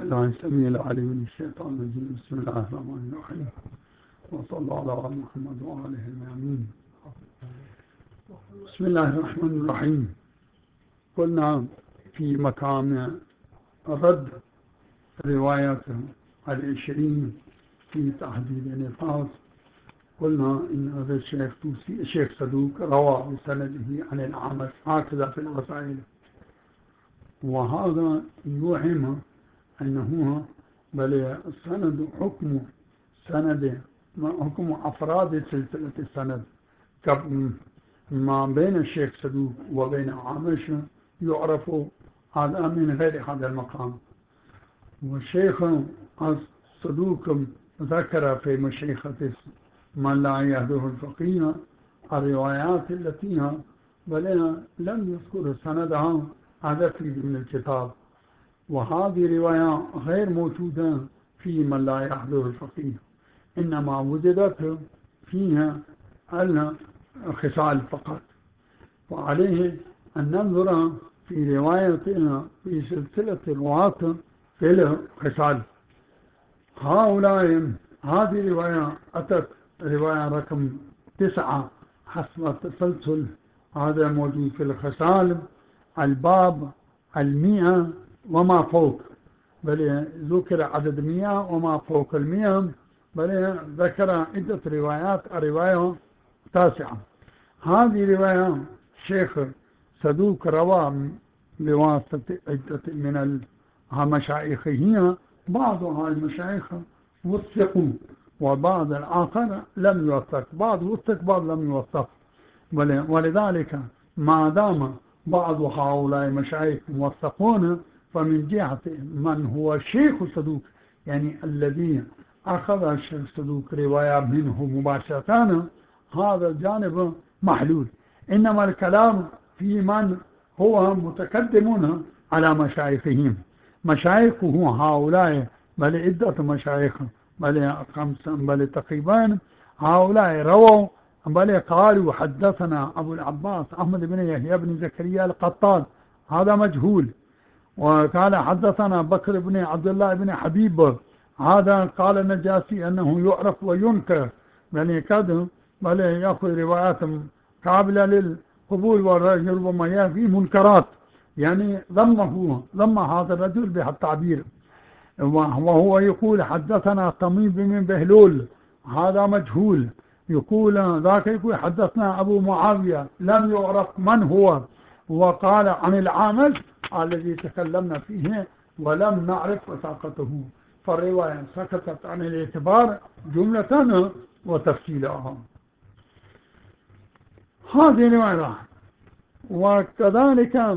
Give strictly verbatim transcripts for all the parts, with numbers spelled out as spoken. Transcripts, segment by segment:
الله السميع العليم من الشيطان الرجيم. بسم الله الرحمن الرحيم، وصلى الله على محمد وآله الميامين. بسم الله الرحمن الرحيم. قلنا في مقام رد رواية العشرين في تحديد النفاس، قلنا إن هذا الشيخ توسي الشيخ صدوق روى بسنده عن الأعمش هكذا في الوسائل، وهذا يوهم أنه بل السند حكم سند حكم أفراد سلسلة السند ما بين الشيخ صدوق وبين عامش يعرف هذا من غير هذا المقام. والشيخ صدوق ذكر في مشيخة من لا يهده الفقيه الروايات التي بل لم يذكر سندها هذا في ضمن الكتاب، وهذه رواية غير موجودة في من لا يهده الفقيه، إنما وجدت فيها الخصال فقط. وعليه أن ننظر في روايتنا في سلسلة الرواة في الخصال. هؤلاء هذه رواية أتت رواية رقم تسعة حسب التسلسل، هذا موجود في الخصال الباب المئة وما فوق، بل ذكر عدد مئة وما فوق المئة، بل ذكر عدة روايات الرواية تاسعة. هذه رواية شيخ صدوق روى بواسطة عدة من مشايخه، بعضها المشايخ وثقوا وبعض الآخر لم يوثق، بعض وثق بعض لم يوثق، ولذلك ما دام بعض هؤلاء المشايخ موثقون فمن جهة من هو الشيخ صدوق، يعني الذي أخذ الشيخ صدوق رواية منه مباشرة، هذا الجانب محلول. إنما الكلام في من هو متقدمون على مشايخهم، مشايخه هؤلاء بل عدة مشايخ بل خمسة بل تقريبا هؤلاء رووا بل قالوا حدثنا أبو العباس أحمد بن يحيى بن زكريا القطان، هذا مجهول. وقال حدثنا بكر بن عبد الله بن حبيب، هذا قال النجاسي أنه يعرف وينكر، بل كذا بل يأخذ روايات قابلة للقبول وربما يأتي منكرات، يعني ضمه ضم هذا الرجل بها التعبير. وهو يقول حدثنا طميم بن بهلول، هذا مجهول. يقول ذاك يقول حدثنا أبو معاوية، لم يعرف من هو. وقال عن العامش الذي تكلمنا فيه ولم نعرف وثاقته، فالرواية سكتت عن الاعتبار جملة وتفصيلها. هذه رواية. وكذلك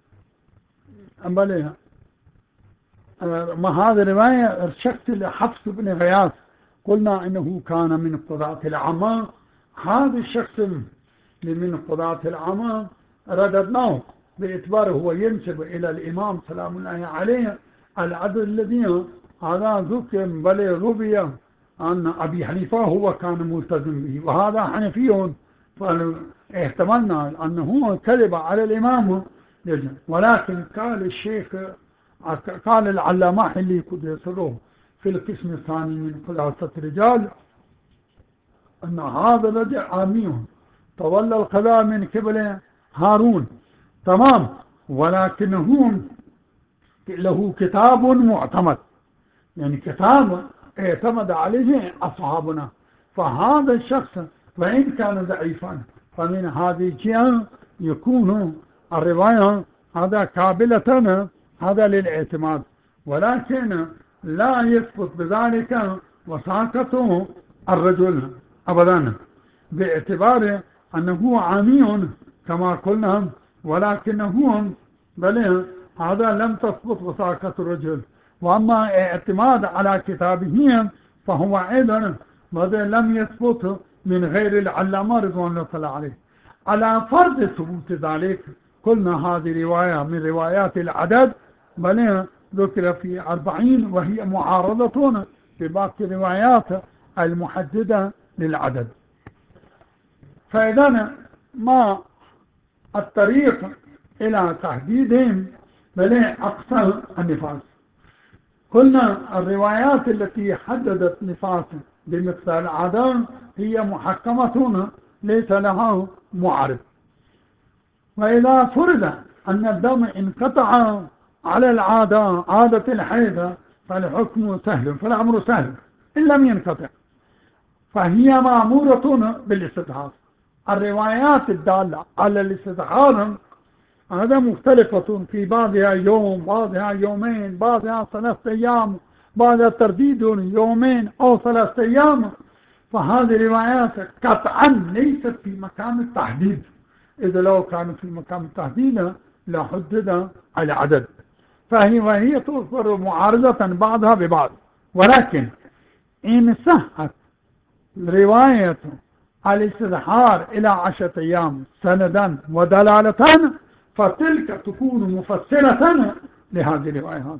بل ما هذه الرواية ارشدت لحفص بن غياث، قلنا إنه كان من قضاة العامة. هذا الشخص من قضاة العامة رددناه باعتباره هو ينسب إلى الإمام سلام الله عليه العدل الذي هذا ذكر بل روي أن أبي حنيفة هو كان ملتزم به، وهذا حنفي، فاحتملنا أنه كذب على الإمام. ولكن قال الشيخ قال العلامة اللي قد يسره في القسم الثاني من خلاصة الرجال أن هذا الرجل عامي تولى القضاء من قبل هارون، تمام، ولكنه له كتاب معتمد، يعني كتاب اعتمد عليه أصحابنا. فهذا الشخص وإن كان ضعيفا فمن هذه الجهة يكون الرواية هذا قابلة هذا للاعتماد، ولكن لا يثبت بذلك وثاقته الرجل أبدا، باعتبار أنه عامي كما قلنا، ولكنه بل هذا لم تثبت وثاقة الرجل. وأما اعتماد على كتابه فهو أيضا ماذا لم يثبت من غير العلامة رضوان الله عليه. على فرض ثبوت ذلك قلنا هذه رواية من روايات العدد، بل ذكر في أربعين وهي معارضة بباقي الروايات المحددة للعدد. فإذا ما الطريق إلى تحديدهم بل أقصى النفاس. قلنا الروايات التي حددت نفاسا بمقدار العادة هي محكمة ليس لها معارض. وإذا فرض أن الدم انقطع على العادة عادة الحيض فالحكم سهل، فالأمر سهل إن لم ينقطع، فهي مأمورة بالاستدهار. الروايات الدالة على الاستدهار هذا مختلفة، في بعضها يوم، بعضها يومين، بعضها ثلاثة أيام، بعضها ترديد يومين أو ثلاثة أيام. فهذه الروايات قطعا ليست في مكان التحديد، إذا لو كانت في مكان التحديد لحدد العدد، فهي وهي تصبر معارضة بعضها ببعض. ولكن إن صحت رواية الاستدحار إلى عشرة أيام سندا ودلالة فتلك تكون مفسرة لهذه الروايات.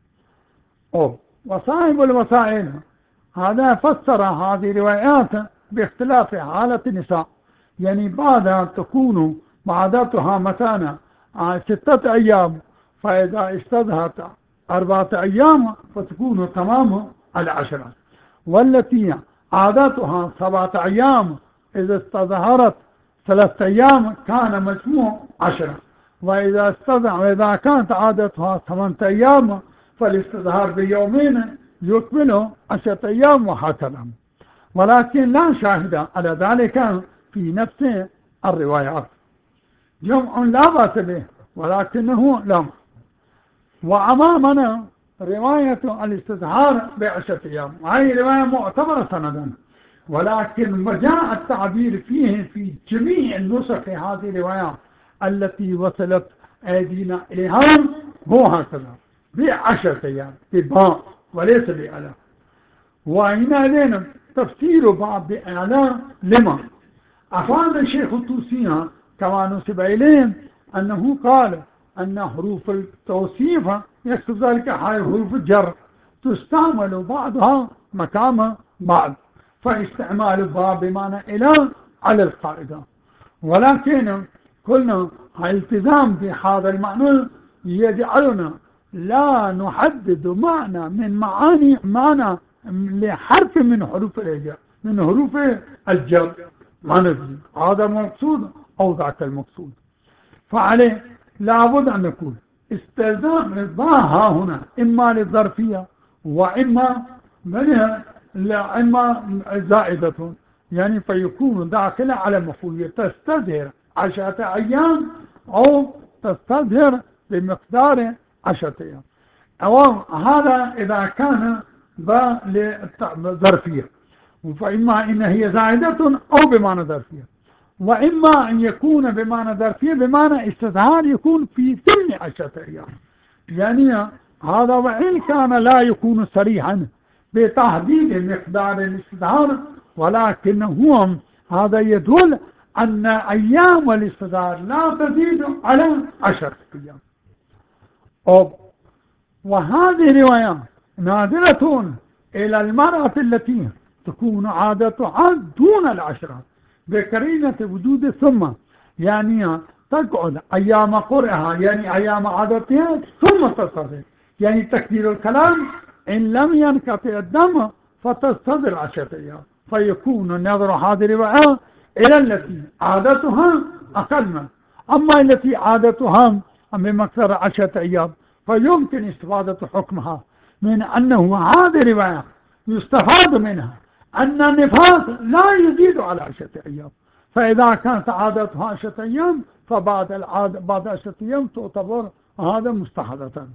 أو وصاحب الوسائل هذا فسر هذه الروايات باختلاف حالة النساء، يعني بعدها تكون عادتها مثلا ستة أيام، فإذا استظهرت أربعة أيام فتكون تمام العشرة، والتي عادتها سبعة أيام إذا استظهرت ثلاثة أيام كان مجموع عشرة، وإذا استظهر وإذا كانت عادتها ثمانية أيام فالاستظهار بيومين يكمل عشرة أيام وهكذا. ولكن لا شاهد على ذلك في نفس الروايات، جمع لا بأس به ولكنه لا. وأمامنا رواية الاستظهار بعشرة أيام، هذه رواية معتبرة سندا، ولكن جاء التعبير فيه في جميع النسخ هذه الروايات التي وصلت أيدينا إليها هو هكذا بعشرة أيام بباء وليس بألا. وهنا لنا تفسير بعض بألا لما أفاد الشيخ الطوسي كما نسب إليه أنه قال أن حروف التوصيف يقصد ذلك حروف الجر تستعمل بعضها مكان بعض، فاستعمال الباء بمعنى إلى على القاعدة. ولكن قلنا الالتزام بهذا المعنى يجعلنا لا نحدد معنى من معاني معنى لحرف من حروف الهجاء من حروف الجر معنى هذا مقصود أو ذاك المقصود. فعليه لابد أن نقول استلزام الضاء هنا إما للظرفية وإما منها إما زائدة، يعني فيكون داخل على مفعول تستظهر عشرة أيام أو تستظهر بمقدار عشرة أيام، أو هذا إذا كان ظرفية، فإما إن هي زائدة أو بمعنى ظرفية، وإما أن يكون بمعنى ظرفية بمعنى استظهار يكون في ضمن عشرة أيام. يعني هذا وإن كان لا يكون صريحا بتحديد مقدار الاستظهار، ولكنه هذا يدل أن أيام الاستظهار لا تزيد على عشرة أيام. وهذه رواية نادرة إلى المرأة التي تكون عادتها دون العشرة بقرينة وجود ثم، يعني تقعد أيام قرئها يعني أيام عادتها ثم تستظهر، يعني تكبير الكلام إن لم ينقطع الدم فتستظهر عشرة أيام، فيكون نظر هذه الرواية إلى التي عادتها أقل من، أما التي عادتها بمقدار عشرة أيام فيمكن استفادة حكمها من أنه هذه الرواية يستفاد منها أن النفاس لا يزيد على عشرة أيام، فإذا كانت عادتها عشرة أيام فبعد العادة بعد عشرة أيام تعتبر هذا مستحدثا.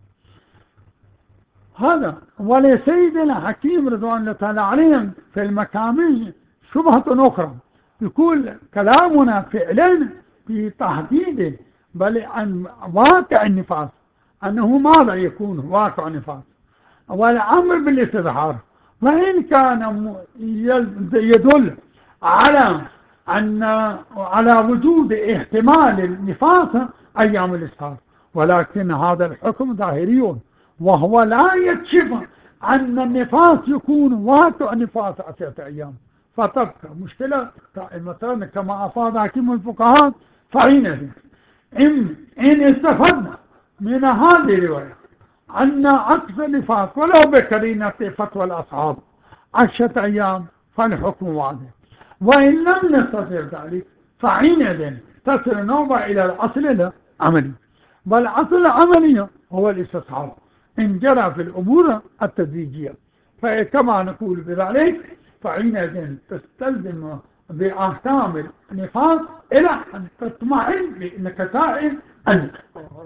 هذا ولسيدنا حكيم رضوان الله تعالى عليهم في المكامل شبهة أخرى، يقول كلامنا فعلا في تحديد بل عن واقع النفاس أنه ماذا يكون واقع النفاس والأمر بالاستظهار، وإن كان يدل على أن على وجود احتمال النفاس أيام الاستظهار، ولكن هذا الحكم ظاهري وهو لا يكشف أن النفاس يكون واقع نفاس عشرة أيام، فتبقى مشكلة مثلا كما أفاد حكيم الفقهاء. فحينئذ إن, إن استفدنا من هذه الرواية أن عكس النفاس ولو بقرينة فتوى الأصحاب عشرة أيام فالحكم واضح، وإن لم نستطع ذلك فحينئذ تصل النوبة إلى الأصل العملي، والأصل العملي هو الاستصحاب إن جرى في الأمور التدريجية. فكما نقول بذلك فحينئذ تستلزم بأحكام النفاس إلى أن تطمئن بنكتائب النفاس،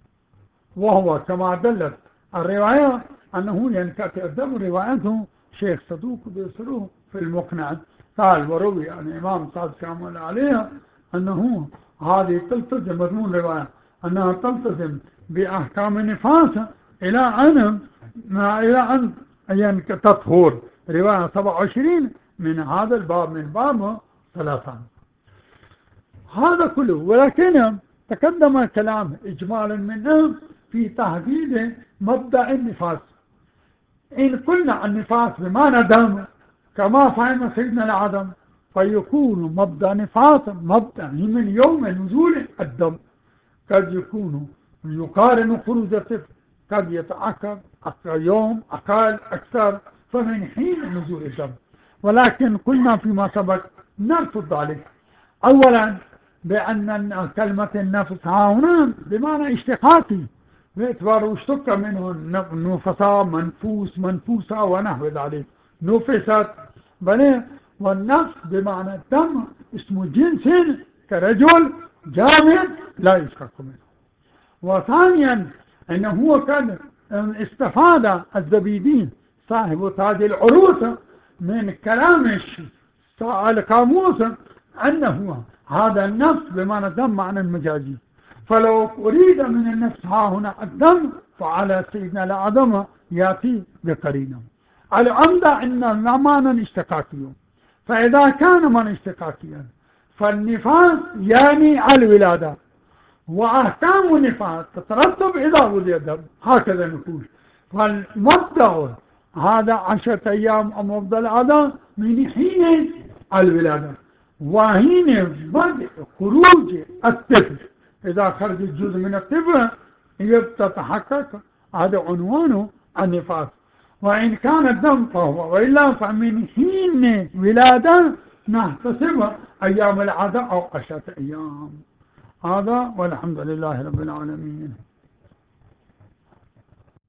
وهو كما دلت الرواية أنه ينكتئ الدم. روايته شيخ صدوق بيصروه في المقنع قال وروي عن الإمام صادق كامل عليها أنه هذه تلتزم مضمون رواية أنها تلتزم بأحكام النفاس إلى أن إلى أن ينكتطهر. رواية سبعة وعشرين من هذا الباب من باب ثلاثة. هذا كله، ولكن تقدم كلام إجمالا منه في تحديد مبدأ النفاس. إن قلنا النفاس بمعنى دم كما فهم سيدنا العدم فيكون مبدأ نفاس مبدأ من يوم نزول الدم، قد يكون يقارن خروج الطفل، قد يتأخر يوم أقل أكثر، فمن حين نزول الدم. ولكن قلنا فيما سبق نرفض ذلك. أولا بأن كلمة النفس ها هنا بمعنى اشتقاقي باعتبار اشتق منه نفسا منفوس منفوسة ونحو ذلك نفست بل، والنفس بمعنى الدم اسم جنس كرجل جامد لا يشتق منه. وثانيا انه هو قد استفاد الزبيدي صاحب تاج العروس من كلام القاموس انه هذا النفس بمعنى الدم معنى المجازي، فلو أريد من النفس ها هنا الدم فعلى سيدنا العدم يأتي بقرينه. العمدة إن المعنى اشتقاقي، فإذا كان من اشتقاقيا فالنفاس يعني الولادة، وأحكام النفاس تترتب إذا ولد الدم، هكذا نقول. فالمبدأ هذا عشرة أيام أو مبدأ العادة من حين الولادة، وحين بدء خروج الطفل. إذا خرج الجزء من الطفل تتحقق هذا عنوانه النفاس. وإن كان الدم فهو، وإلا فمن حين ولادة نحتسب أيام العادة أو عشرة أيام. هذا والحمد لله رب العالمين.